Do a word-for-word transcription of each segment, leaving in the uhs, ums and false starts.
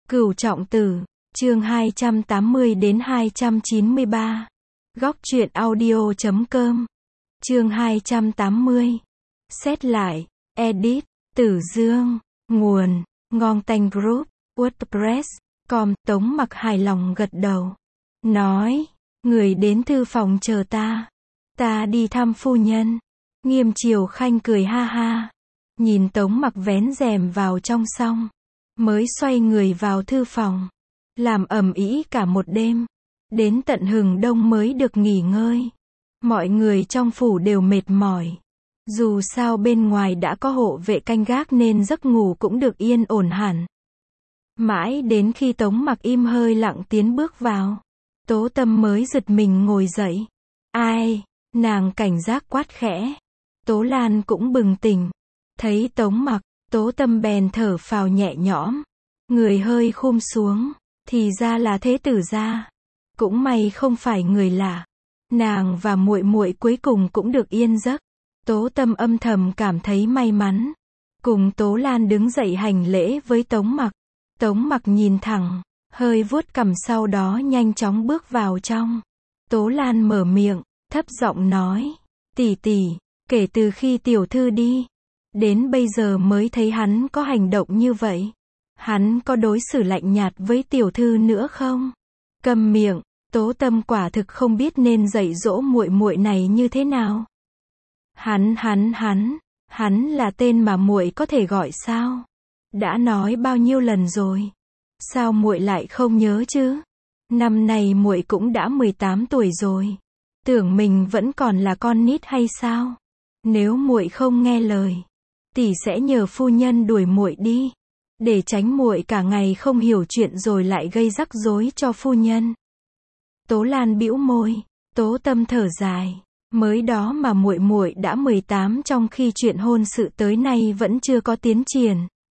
Cửu Trọng Tử, chương hai trăm tám mươi đến hai trăm chín mươi ba. Góc truyện audio chấm com. Chương hai trăm tám mươi. Xét lại, edit, Tử Dương, nguồn, Ngon Tanh Group, WordPress, com. Tống Mặc hài lòng gật đầu. Nói, người đến thư phòng chờ ta. Ta đi thăm phu nhân. Nghiêm Triều Khanh cười ha ha. Nhìn Tống Mặc vén rèm vào trong xong. Mới xoay người vào thư phòng. Làm ầm ĩ cả một đêm. Đến tận hừng đông mới được nghỉ ngơi. Mọi người trong phủ đều mệt mỏi. Dù sao bên ngoài đã có hộ vệ canh gác nên giấc ngủ cũng được yên ổn hẳn. Mãi đến khi Tống Mặc im hơi lặng tiến bước vào. Tố Tâm mới giật mình ngồi dậy. Ai? Nàng cảnh giác quát khẽ. Tố Lan cũng bừng tỉnh. Thấy Tống Mặc, Tố Tâm bèn thở phào nhẹ nhõm. Người hơi khum xuống. Thì ra là thế tử gia. Cũng may không phải người lạ. Nàng và muội muội cuối cùng cũng được yên giấc. Tố Tâm âm thầm cảm thấy may mắn. Cùng Tố Lan đứng dậy hành lễ với Tống Mặc. Tống Mặc nhìn thẳng, hơi vuốt cằm sau đó nhanh chóng bước vào trong. Tố Lan mở miệng, thấp giọng nói. Tỷ tỷ, kể từ khi tiểu thư đi, đến bây giờ mới thấy hắn có hành động như vậy. Hắn có đối xử lạnh nhạt với tiểu thư nữa không? Câm miệng, Tố Tâm quả thực không biết nên dạy dỗ muội muội này như thế nào. Hắn hắn hắn, hắn là tên mà muội có thể gọi sao? Đã nói bao nhiêu lần rồi? Sao muội lại không nhớ chứ? Năm nay muội cũng đã mười tám tuổi rồi. Tưởng mình vẫn còn là con nít hay sao? Nếu muội không nghe lời, tỷ sẽ nhờ phu nhân đuổi muội đi, để tránh muội cả ngày không hiểu chuyện rồi lại gây rắc rối cho phu nhân. Tố Lan bĩu môi, Tố Tâm thở dài, mới đó mà muội muội đã mười tám trong khi chuyện hôn sự tới nay vẫn chưa có tiến triển.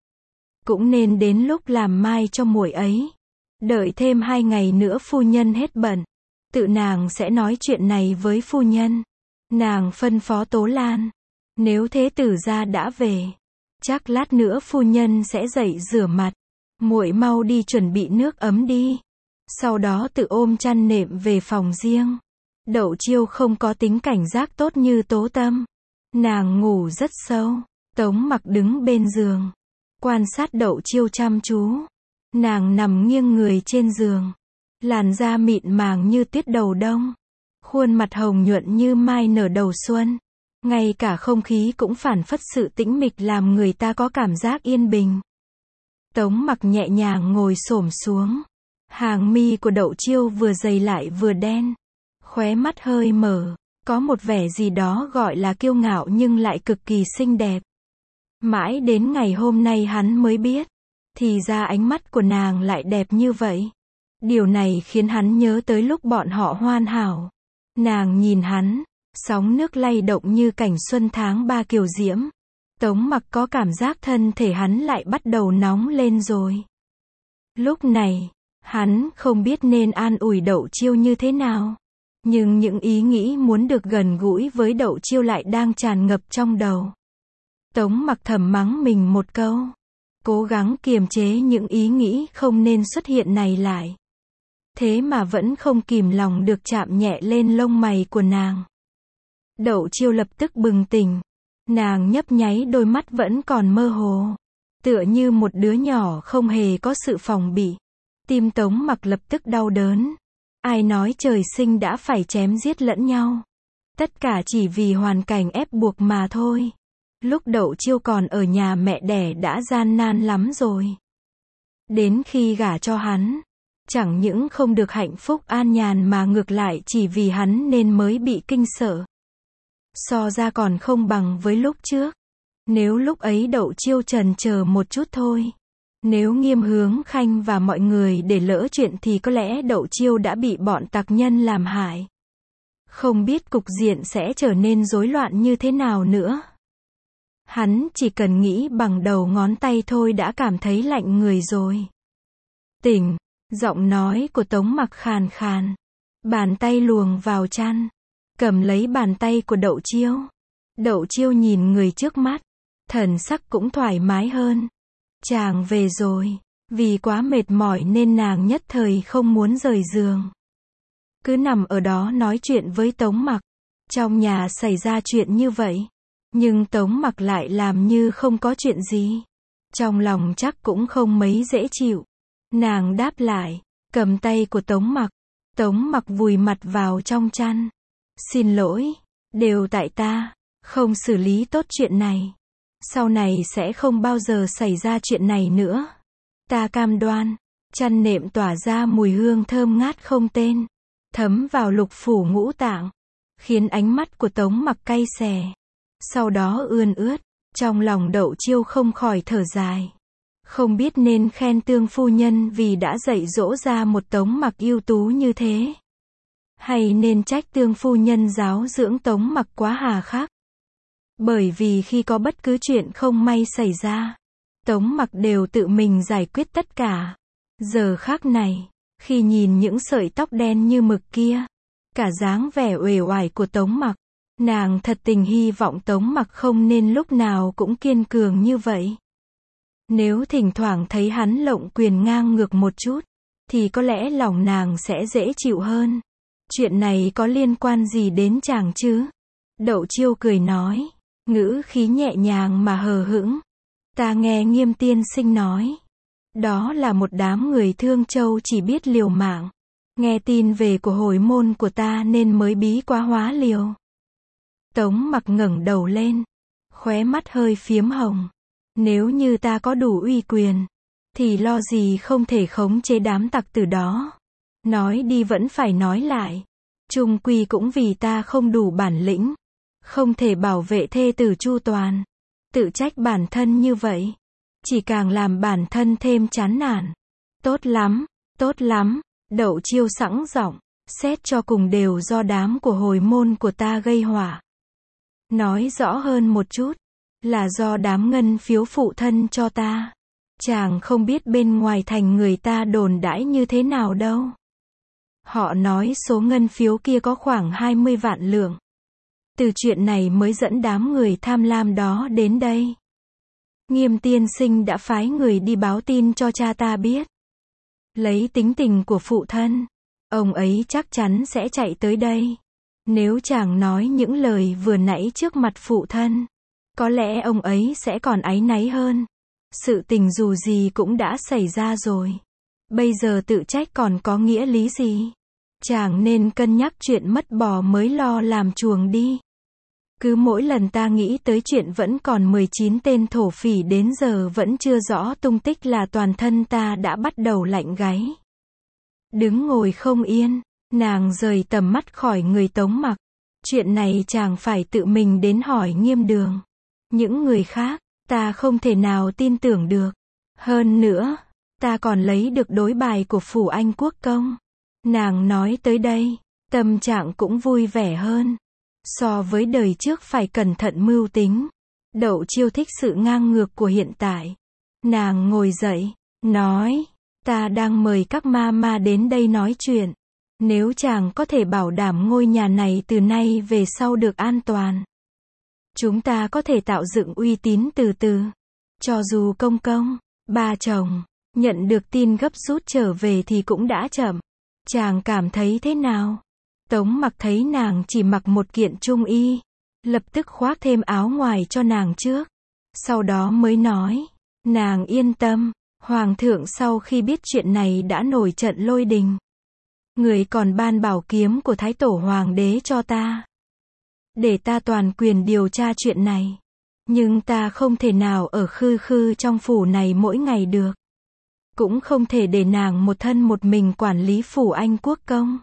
Cũng nên đến lúc làm mai cho muội ấy. Đợi thêm hai ngày nữa phu nhân hết bận, tự nàng sẽ nói chuyện này với phu nhân. Nàng phân phó Tố Lan, nếu thế tử gia đã về, chắc lát nữa phu nhân sẽ dậy rửa mặt. Muội mau đi chuẩn bị nước ấm đi. Sau đó tự ôm chăn nệm về phòng riêng. Đậu Chiêu không có tính cảnh giác tốt như Tố Tâm. Nàng ngủ rất sâu. Tống Mặc đứng bên giường, quan sát Đậu Chiêu chăm chú. Nàng nằm nghiêng người trên giường. Làn da mịn màng như tuyết đầu đông. Khuôn mặt hồng nhuận như mai nở đầu xuân. Ngay cả không khí cũng phảng phất sự tĩnh mịch làm người ta có cảm giác yên bình. Tống Mặc nhẹ nhàng ngồi xổm xuống. Hàng mi của Đậu Chiêu vừa dày lại vừa đen. Khóe mắt hơi mở. Có một vẻ gì đó gọi là kiêu ngạo nhưng lại cực kỳ xinh đẹp. Mãi đến ngày hôm nay hắn mới biết. Thì ra ánh mắt của nàng lại đẹp như vậy. Điều này khiến hắn nhớ tới lúc bọn họ hoàn hảo. Nàng nhìn hắn, sóng nước lay động như cảnh xuân tháng ba kiều diễm. Tống Mặc có cảm giác thân thể hắn lại bắt đầu nóng lên rồi. Lúc này, hắn không biết nên an ủi Đậu Chiêu như thế nào. Nhưng những ý nghĩ muốn được gần gũi với Đậu Chiêu lại đang tràn ngập trong đầu. Tống Mặc thầm mắng mình một câu. Cố gắng kiềm chế những ý nghĩ không nên xuất hiện này lại. Thế mà vẫn không kìm lòng được chạm nhẹ lên lông mày của nàng. Đậu Chiêu lập tức bừng tỉnh. Nàng nhấp nháy đôi mắt vẫn còn mơ hồ. Tựa như một đứa nhỏ không hề có sự phòng bị. Tim Tống Mặc lập tức đau đớn. Ai nói trời sinh đã phải chém giết lẫn nhau. Tất cả chỉ vì hoàn cảnh ép buộc mà thôi. Lúc Đậu Chiêu còn ở nhà mẹ đẻ đã gian nan lắm rồi. Đến khi gả cho hắn, chẳng những không được hạnh phúc an nhàn mà ngược lại chỉ vì hắn nên mới bị kinh sợ. So ra còn không bằng với lúc trước. Nếu lúc ấy Đậu Chiêu chần chờ một chút thôi. Nếu Nghiêm Hướng Khanh và mọi người để lỡ chuyện thì có lẽ Đậu Chiêu đã bị bọn tặc nhân làm hại. Không biết cục diện sẽ trở nên rối loạn như thế nào nữa. Hắn chỉ cần nghĩ bằng đầu ngón tay thôi đã cảm thấy lạnh người rồi. Tỉnh, giọng nói của Tống Mặc khàn khàn. Bàn tay luồng vào chăn, cầm lấy bàn tay của Đậu Chiêu. Đậu Chiêu nhìn người trước mắt, thần sắc cũng thoải mái hơn. Chàng về rồi. Vì quá mệt mỏi nên nàng nhất thời không muốn rời giường. Cứ nằm ở đó nói chuyện với Tống Mặc. Trong nhà xảy ra chuyện như vậy. Nhưng Tống Mặc lại làm như không có chuyện gì. Trong lòng chắc cũng không mấy dễ chịu. Nàng đáp lại, cầm tay của Tống Mặc. Tống Mặc vùi mặt vào trong chăn. Xin lỗi, đều tại ta, không xử lý tốt chuyện này. Sau này sẽ không bao giờ xảy ra chuyện này nữa. Ta cam đoan. Chăn nệm tỏa ra mùi hương thơm ngát không tên, thấm vào lục phủ ngũ tạng, khiến ánh mắt của Tống Mặc cay xè. Sau đó ươn ướt, trong lòng Đậu Chiêu không khỏi thở dài. Không biết nên khen Tương phu nhân vì đã dạy dỗ ra một Tống Mặc ưu tú như thế, hay nên trách Tương phu nhân giáo dưỡng Tống Mặc quá hà khắc. Bởi vì khi có bất cứ chuyện không may xảy ra, Tống Mặc đều tự mình giải quyết tất cả. Giờ khắc này, khi nhìn những sợi tóc đen như mực kia, cả dáng vẻ uể oải của Tống Mặc, nàng thật tình hy vọng Tống Mặc không nên lúc nào cũng kiên cường như vậy. Nếu thỉnh thoảng thấy hắn lộng quyền ngang ngược một chút, thì có lẽ lòng nàng sẽ dễ chịu hơn. Chuyện này có liên quan gì đến chàng chứ? Đậu Chiêu cười nói, ngữ khí nhẹ nhàng mà hờ hững. Ta nghe Nghiêm tiên sinh nói, đó là một đám người Thương Châu chỉ biết liều mạng. Nghe tin về của hồi môn của ta nên mới bí quá hóa liều. Tống Mặc ngẩng đầu lên, khóe mắt hơi phiếm hồng. Nếu như ta có đủ uy quyền, thì lo gì không thể khống chế đám tặc tử đó. Nói đi vẫn phải nói lại. Chung quy cũng vì ta không đủ bản lĩnh, không thể bảo vệ thê tử chu toàn. Tự trách bản thân như vậy, chỉ càng làm bản thân thêm chán nản. Tốt lắm, tốt lắm, Đậu Chiêu sẵn giọng, xét cho cùng đều do đám của hồi môn của ta gây họa. Nói rõ hơn một chút, là do đám ngân phiếu phụ thân cho ta. Chàng không biết bên ngoài thành người ta đồn đãi như thế nào đâu. Họ nói số ngân phiếu kia có khoảng hai mươi vạn lượng. Từ chuyện này mới dẫn đám người tham lam đó đến đây. Nghiêm tiên sinh đã phái người đi báo tin cho cha ta biết. Lấy tính tình của phụ thân, ông ấy chắc chắn sẽ chạy tới đây. Nếu chàng nói những lời vừa nãy trước mặt phụ thân, có lẽ ông ấy sẽ còn áy náy hơn. Sự tình dù gì cũng đã xảy ra rồi. Bây giờ tự trách còn có nghĩa lý gì? Chàng nên cân nhắc chuyện mất bò mới lo làm chuồng đi. Cứ mỗi lần ta nghĩ tới chuyện vẫn còn mười chín tên thổ phỉ đến giờ vẫn chưa rõ tung tích là toàn thân ta đã bắt đầu lạnh gáy. Đứng ngồi không yên, nàng rời tầm mắt khỏi người Tống Mặc. Chuyện này chàng phải tự mình đến hỏi Nghiêm Đường. Những người khác, ta không thể nào tin tưởng được. Hơn nữa, ta còn lấy được đối bài của Phủ Anh Quốc Công. Nàng nói tới đây, tâm trạng cũng vui vẻ hơn. So với đời trước phải cẩn thận mưu tính. Đậu Chiêu thích sự ngang ngược của hiện tại. Nàng ngồi dậy, nói, ta đang mời các ma ma đến đây nói chuyện. Nếu chàng có thể bảo đảm ngôi nhà này từ nay về sau được an toàn, chúng ta có thể tạo dựng uy tín từ từ. Cho dù công công, ba chồng, nhận được tin gấp rút trở về thì cũng đã chậm. Chàng cảm thấy thế nào? Tống Mặc thấy nàng chỉ mặc một kiện trung y, lập tức khoác thêm áo ngoài cho nàng trước. Sau đó mới nói, nàng yên tâm, Hoàng thượng sau khi biết chuyện này đã nổi trận lôi đình. Người còn ban bảo kiếm của Thái Tổ Hoàng đế cho ta, để ta toàn quyền điều tra chuyện này. Nhưng ta không thể nào ở khư khư trong phủ này mỗi ngày được. Cũng không thể để nàng một thân một mình quản lý Phủ Anh Quốc Công.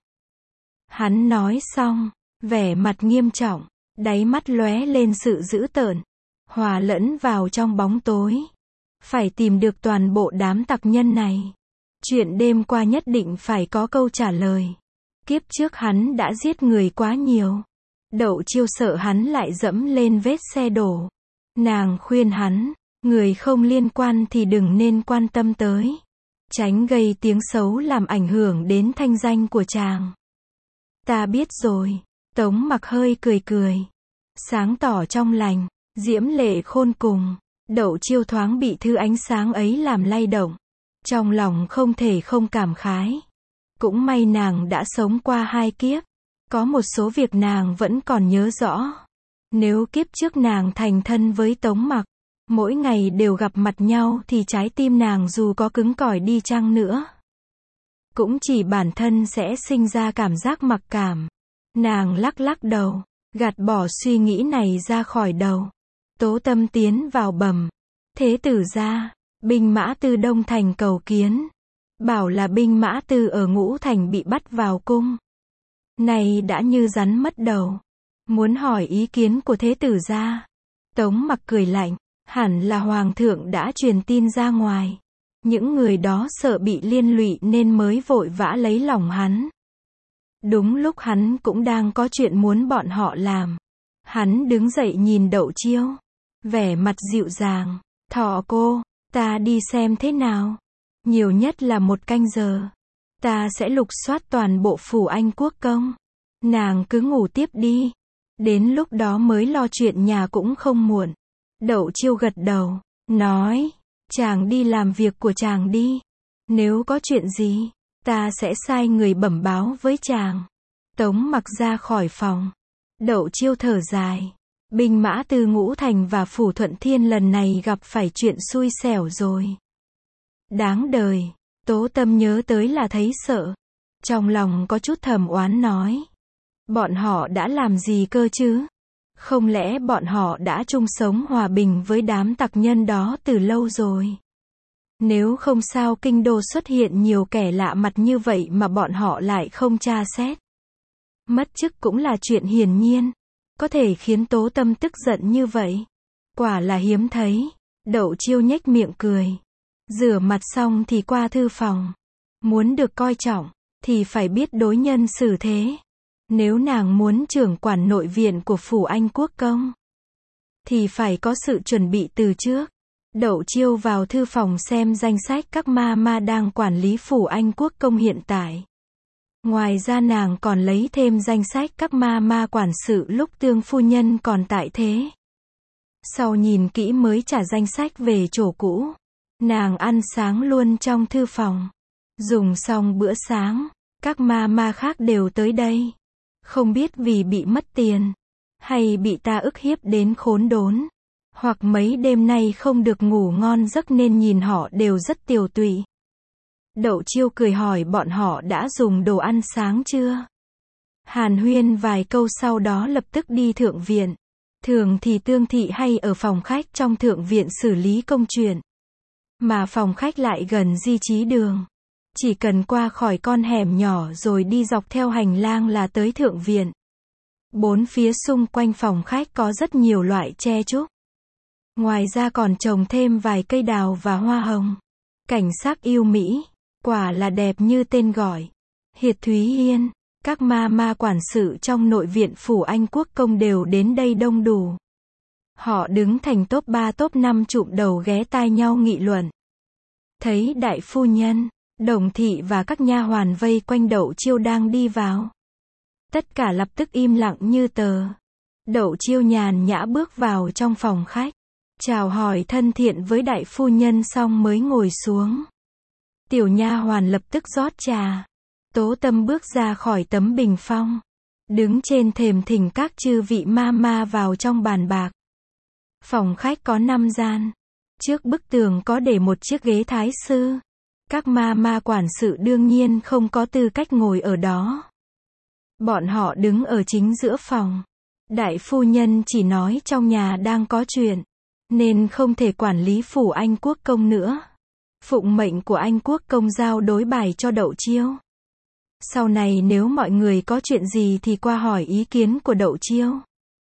Hắn nói xong, vẻ mặt nghiêm trọng, đáy mắt lóe lên sự dữ tợn, hòa lẫn vào trong bóng tối. Phải tìm được toàn bộ đám tặc nhân này. Chuyện đêm qua nhất định phải có câu trả lời. Kiếp trước hắn đã giết người quá nhiều. Đậu Chiêu sợ hắn lại dẫm lên vết xe đổ. Nàng khuyên hắn, người không liên quan thì đừng nên quan tâm tới. Tránh gây tiếng xấu làm ảnh hưởng đến thanh danh của chàng. Ta biết rồi. Tống Mặc hơi cười cười. Sáng tỏ trong lành, diễm lệ khôn cùng. Đậu Chiêu thoáng bị thứ ánh sáng ấy làm lay động. Trong lòng không thể không cảm khái. Cũng may nàng đã sống qua hai kiếp. Có một số việc nàng vẫn còn nhớ rõ. Nếu kiếp trước nàng thành thân với Tống Mặc, mỗi ngày đều gặp mặt nhau thì trái tim nàng dù có cứng cỏi đi chăng nữa, cũng chỉ bản thân sẽ sinh ra cảm giác mặc cảm. Nàng lắc lắc đầu, gạt bỏ suy nghĩ này ra khỏi đầu. Tố Tâm tiến vào bẩm. Thế tử gia, binh mã Tư Đông Thành cầu kiến. Bảo là binh mã Tư ở Ngũ Thành bị bắt vào cung. Này đã như rắn mất đầu. Muốn hỏi ý kiến của thế tử gia. Tống Mặc cười lạnh. Hẳn là hoàng thượng đã truyền tin ra ngoài. Những người đó sợ bị liên lụy nên mới vội vã lấy lòng hắn. Đúng lúc hắn cũng đang có chuyện muốn bọn họ làm. Hắn đứng dậy nhìn Đậu Chiêu. Vẻ mặt dịu dàng. Thọ cô, ta đi xem thế nào. Nhiều nhất là một canh giờ. Ta sẽ lục soát toàn bộ phủ Anh Quốc công. Nàng cứ ngủ tiếp đi. Đến lúc đó mới lo chuyện nhà cũng không muộn. Đậu Chiêu gật đầu, nói, chàng đi làm việc của chàng đi. Nếu có chuyện gì, ta sẽ sai người bẩm báo với chàng. Tống Mặc ra khỏi phòng. Đậu Chiêu thở dài. Binh mã Từ Ngũ Thành và phủ Thuận Thiên lần này gặp phải chuyện xui xẻo rồi. Đáng đời. Tố Tâm nhớ tới là thấy sợ. Trong lòng có chút thầm oán nói. Bọn họ đã làm gì cơ chứ? Không lẽ bọn họ đã chung sống hòa bình với đám tặc nhân đó từ lâu rồi? Nếu không sao kinh đô xuất hiện nhiều kẻ lạ mặt như vậy mà bọn họ lại không tra xét. Mất chức cũng là chuyện hiển nhiên. Có thể khiến Tố Tâm tức giận như vậy. Quả là hiếm thấy. Đậu Chiêu nhếch miệng cười. Rửa mặt xong thì qua thư phòng. Muốn được coi trọng, thì phải biết đối nhân xử thế. Nếu nàng muốn trưởng quản nội viện của phủ Anh Quốc công, thì phải có sự chuẩn bị từ trước. Đậu Chiêu vào thư phòng xem danh sách các ma ma đang quản lý phủ Anh Quốc công hiện tại. Ngoài ra nàng còn lấy thêm danh sách các ma ma quản sự lúc Tương phu nhân còn tại thế. Sau nhìn kỹ mới trả danh sách về chỗ cũ. Nàng ăn sáng luôn trong thư phòng. Dùng xong bữa sáng, các ma ma khác đều tới đây. Không biết vì bị mất tiền, hay bị ta ức hiếp đến khốn đốn, hoặc mấy đêm nay không được ngủ ngon giấc nên nhìn họ đều rất tiều tụy. Đậu Chiêu cười hỏi bọn họ đã dùng đồ ăn sáng chưa? Hàn huyên vài câu sau đó lập tức đi thượng viện. Thường thì Tương thị hay ở phòng khách trong thượng viện xử lý công chuyện. Mà phòng khách lại gần Di Chí Đường. Chỉ cần qua khỏi con hẻm nhỏ rồi đi dọc theo hành lang là tới thượng viện. Bốn phía xung quanh phòng khách có rất nhiều loại tre trúc. Ngoài ra còn trồng thêm vài cây đào và hoa hồng. Cảnh sắc yêu mỹ, quả là đẹp như tên gọi. Hiệt Thúy Hiên, các ma ma quản sự trong nội viện phủ Anh Quốc công đều đến đây đông đủ. Họ đứng thành top ba top năm chụm đầu ghé tai nhau nghị luận. Thấy đại phu nhân, Đồng thị và các nha hoàn vây quanh Đậu Chiêu đang đi vào. Tất cả lập tức im lặng như tờ. Đậu Chiêu nhàn nhã bước vào trong phòng khách, chào hỏi thân thiện với đại phu nhân xong mới ngồi xuống. Tiểu nha hoàn lập tức rót trà. Tố Tâm bước ra khỏi tấm bình phong, đứng trên thềm thỉnh các chư vị ma ma vào trong bàn bạc. Phòng khách có năm gian. Trước bức tường có để một chiếc ghế thái sư. Các ma ma quản sự đương nhiên không có tư cách ngồi ở đó. Bọn họ đứng ở chính giữa phòng. Đại phu nhân chỉ nói trong nhà đang có chuyện, nên không thể quản lý phủ Anh Quốc công nữa. Phụng mệnh của Anh Quốc công giao đối bài cho Đậu Chiêu. Sau này nếu mọi người có chuyện gì thì qua hỏi ý kiến của Đậu Chiêu.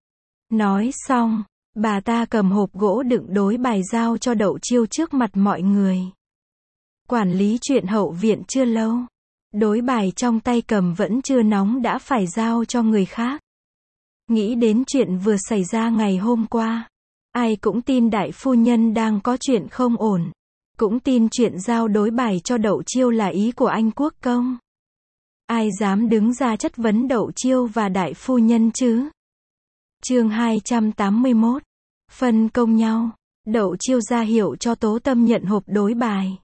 Nói xong, bà ta cầm hộp gỗ đựng đối bài giao cho Đậu Chiêu trước mặt mọi người. Quản lý chuyện hậu viện chưa lâu. Đối bài trong tay cầm vẫn chưa nóng đã phải giao cho người khác. Nghĩ đến chuyện vừa xảy ra ngày hôm qua. Ai cũng tin đại phu nhân đang có chuyện không ổn. Cũng tin chuyện giao đối bài cho Đậu Chiêu là ý của Anh Quốc công. Ai dám đứng ra chất vấn Đậu Chiêu và đại phu nhân chứ? Chương hai trăm tám mươi mốt. Phân công nhau. Đậu Chiêu ra hiệu cho Tố Tâm nhận hộp đối bài.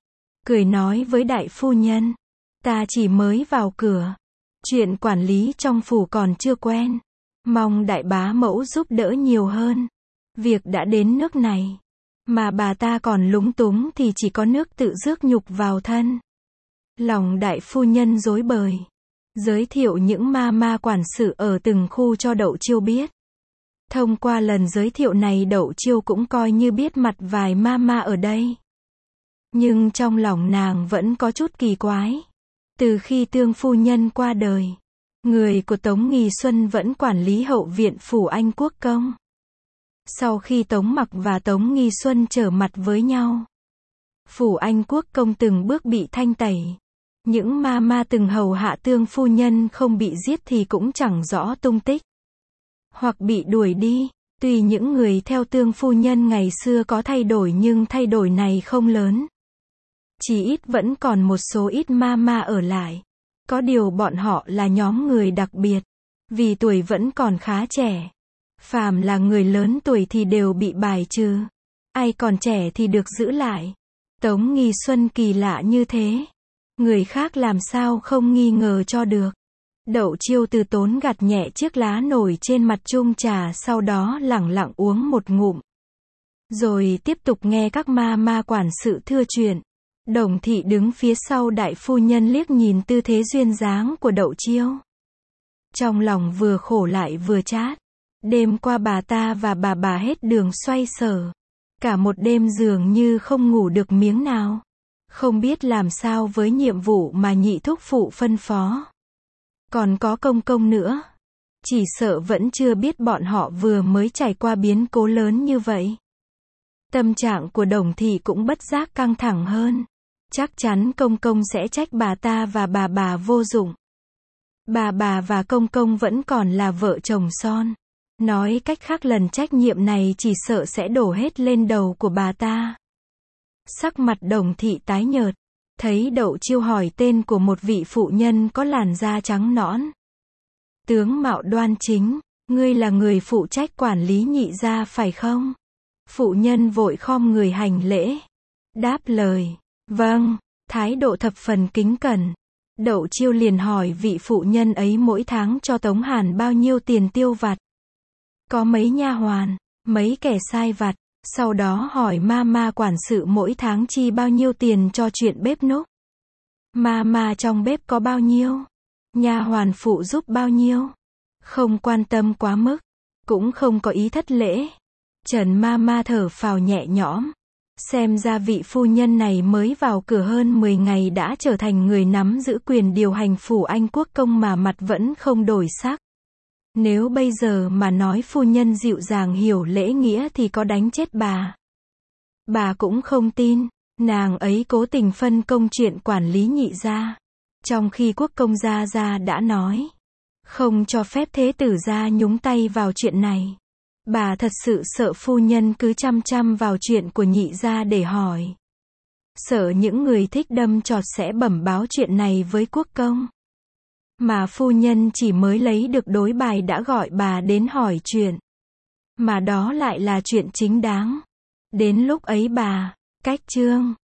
cười nói với đại phu nhân. Ta chỉ mới vào cửa. Chuyện quản lý trong phủ còn chưa quen. Mong đại bá mẫu giúp đỡ nhiều hơn. Việc đã đến nước này. Mà bà ta còn lúng túng thì chỉ có nước tự rước nhục vào thân. Lòng đại phu nhân rối bời. Giới thiệu những ma ma quản sự ở từng khu cho Đậu Chiêu biết. Thông qua lần giới thiệu này Đậu Chiêu cũng coi như biết mặt vài ma ma ở đây. Nhưng trong lòng nàng vẫn có chút kỳ quái. Từ khi Tương phu nhân qua đời, người của Tống Nghi Xuân vẫn quản lý hậu viện phủ Anh Quốc công. Sau khi Tống Mặc và Tống Nghi Xuân trở mặt với nhau, phủ Anh Quốc công từng bước bị thanh tẩy. Những ma ma từng hầu hạ Tương phu nhân không bị giết thì cũng chẳng rõ tung tích, hoặc bị đuổi đi. Tuy những người theo Tương phu nhân ngày xưa có thay đổi nhưng thay đổi này không lớn. Chỉ ít vẫn còn một số ít ma ma ở lại. Có điều bọn họ là nhóm người đặc biệt, vì tuổi vẫn còn khá trẻ. Phàm là người lớn tuổi thì đều bị bài trừ. Ai còn trẻ thì được giữ lại. Tống Nghi Xuân kỳ lạ như thế. Người khác làm sao không nghi ngờ cho được. Đậu Chiêu từ tốn gạt nhẹ chiếc lá nổi trên mặt chung trà, sau đó lẳng lặng uống một ngụm. Rồi tiếp tục nghe các ma ma quản sự thưa chuyện. Đồng thị đứng phía sau đại phu nhân liếc nhìn tư thế duyên dáng của Đậu Chiêu. Trong lòng vừa khổ lại vừa chát. Đêm qua bà ta và bà bà hết đường xoay sở. Cả một đêm dường như không ngủ được miếng nào. Không biết làm sao với nhiệm vụ mà nhị thúc phụ phân phó. Còn có công công nữa. Chỉ sợ vẫn chưa biết bọn họ vừa mới trải qua biến cố lớn như vậy. Tâm trạng của Đồng thị cũng bất giác căng thẳng hơn. Chắc chắn công công sẽ trách bà ta và bà bà vô dụng. Bà bà và công công vẫn còn là vợ chồng son. Nói cách khác lần trách nhiệm này chỉ sợ sẽ đổ hết lên đầu của bà ta. Sắc mặt Đồng thị tái nhợt. Thấy Đậu Chiêu hỏi tên của một vị phụ nhân có làn da trắng nõn. Tướng mạo đoan chính, ngươi là người phụ trách quản lý nhị gia phải không? Phụ nhân vội khom người hành lễ. Đáp lời, vâng, thái độ thập phần kính cẩn. Đậu Chiêu liền hỏi vị phụ nhân ấy mỗi tháng cho Tống Hàn bao nhiêu tiền tiêu vặt. Có mấy nha hoàn, mấy kẻ sai vặt. Sau đó hỏi ma ma quản sự mỗi tháng chi bao nhiêu tiền cho chuyện bếp núc. Ma ma trong bếp có bao nhiêu? Nha hoàn phụ giúp bao nhiêu? Không quan tâm quá mức, cũng không có ý thất lễ. Trần ma ma thở phào nhẹ nhõm. Xem ra vị phu nhân này mới vào cửa hơn mười ngày đã trở thành người nắm giữ quyền điều hành phủ Anh Quốc công mà mặt vẫn không đổi sắc. Nếu bây giờ mà nói phu nhân dịu dàng hiểu lễ nghĩa thì có đánh chết bà. Bà cũng không tin, nàng ấy cố tình phân công chuyện quản lý nhị gia. Trong khi quốc công gia gia đã nói, không cho phép thế tử gia nhúng tay vào chuyện này. Bà thật sự sợ phu nhân cứ chăm chăm vào chuyện của nhị gia để hỏi. Sợ những người thích đâm chọt sẽ bẩm báo chuyện này với quốc công. Mà phu nhân chỉ mới lấy được đối bài đã gọi bà đến hỏi chuyện. Mà đó lại là chuyện chính đáng. Đến lúc ấy bà, cách trương,